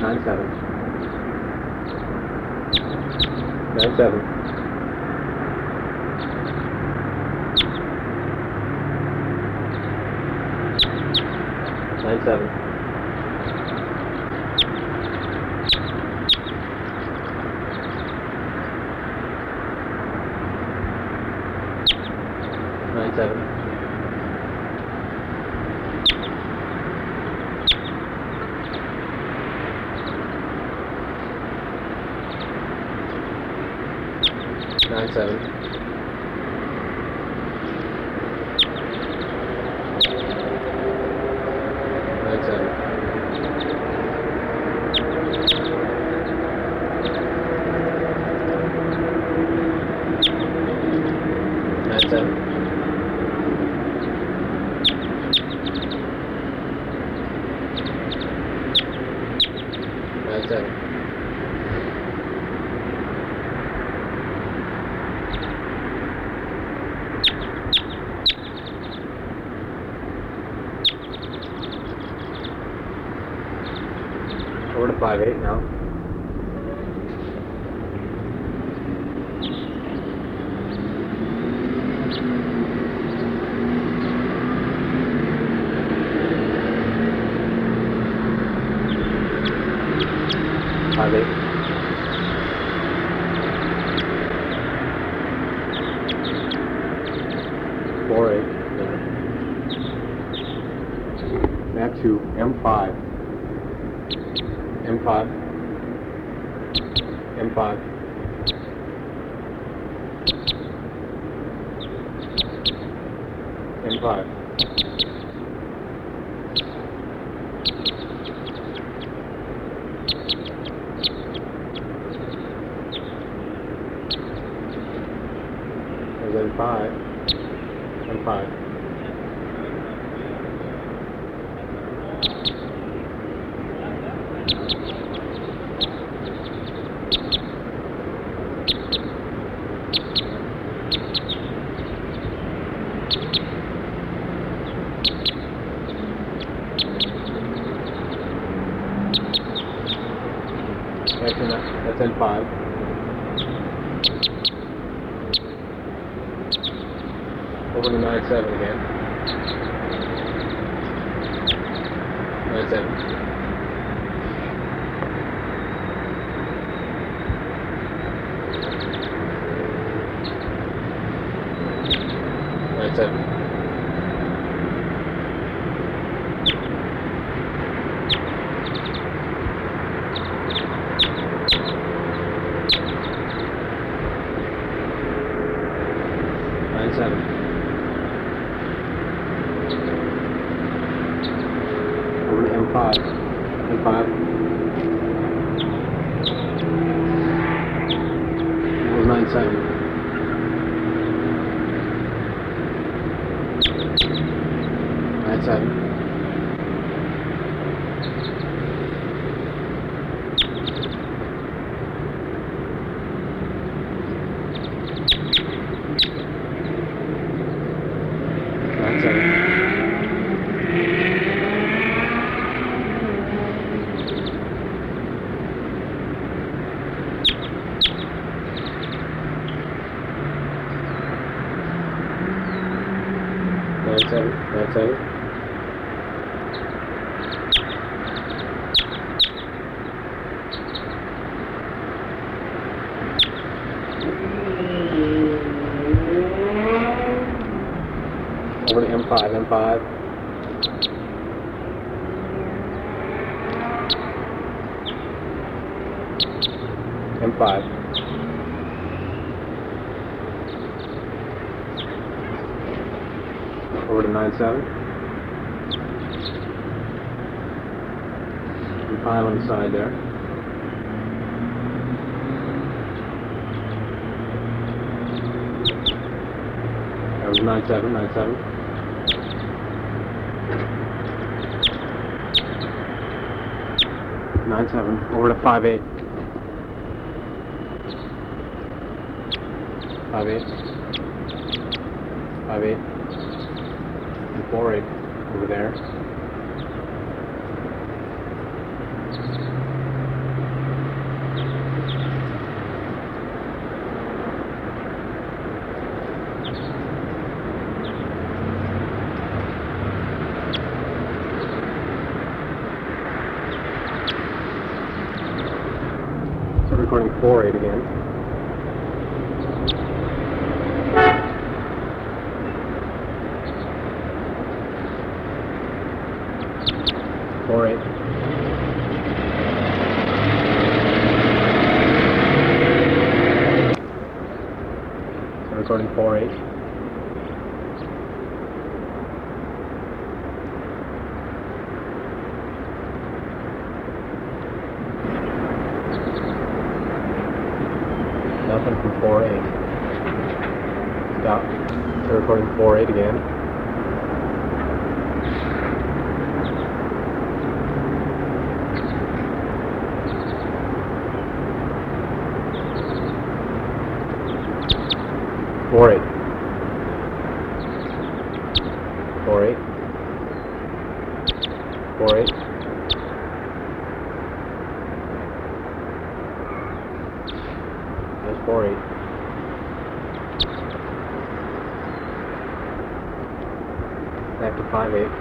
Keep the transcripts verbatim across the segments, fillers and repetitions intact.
nine seven. nine seven. nine seven. nine seven. nine seven. nine seven. nine seven. nine seven. Over to five eight now. five eight. four eight. Back to M five. M five. M five. M five. There's M five. M five. That's N, that's N five. Over to nine seven again. nine seven. nine seven. nine seven. Over to M five. M five. Over nine seven. nine seven. nine seven. nine seven. nine seven. Over to M five. M five. M five. Over to nine seven. M five on the side there. That was nine seven. nine seven. nine seven. Over to five eight. five eight. five eight. And four eight over there. recording four eight again. four eight. So recording four eight. Nothing from four eight. Stop. So recording four eight again. four eight. four eight. four eight. That's four eight. Back to five eight.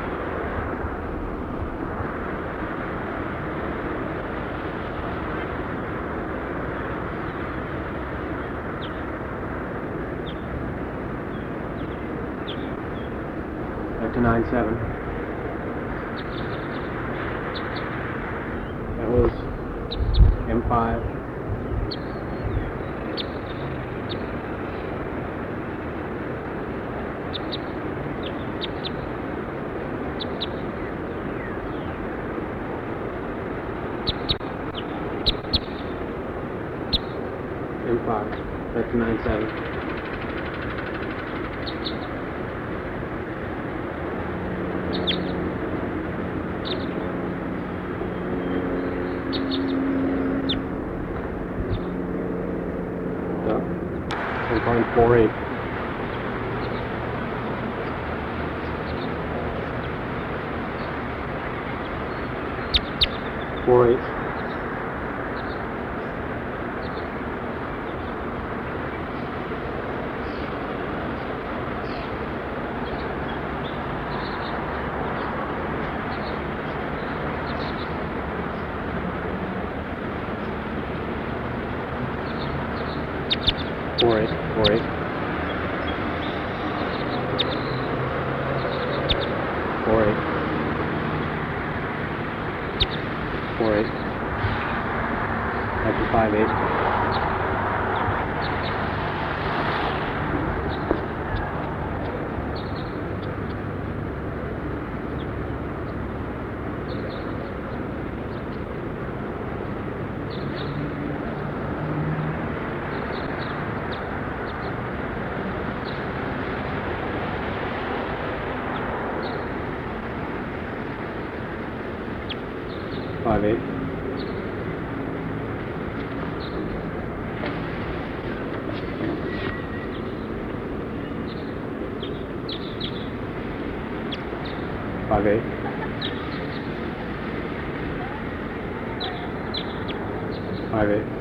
Back to nine seven. That was M five. M five. Back to nine seven. I'm calling four eight. four eight. four eight. four eight. four eight. four eight. Back to five eight. five eight. five eight. five eight.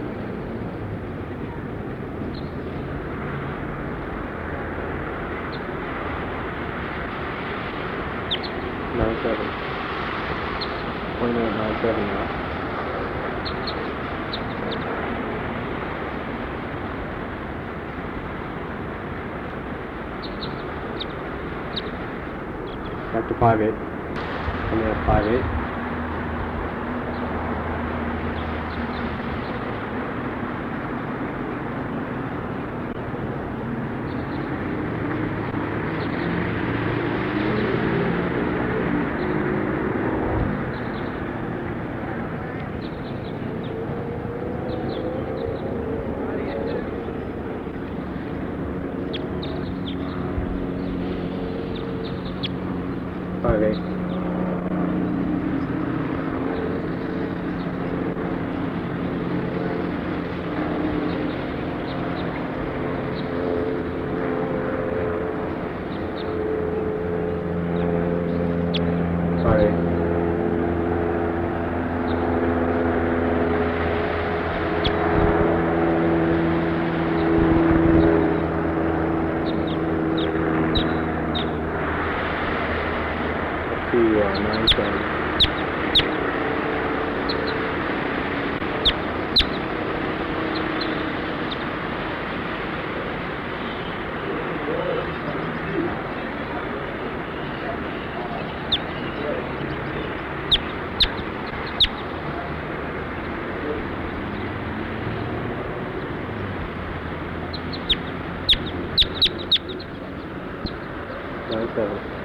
nine seven. Pointing at nine seven now. Back to five eight. Coming at five eight. five eight. five eight. To uh, nine seven. twenty-seven.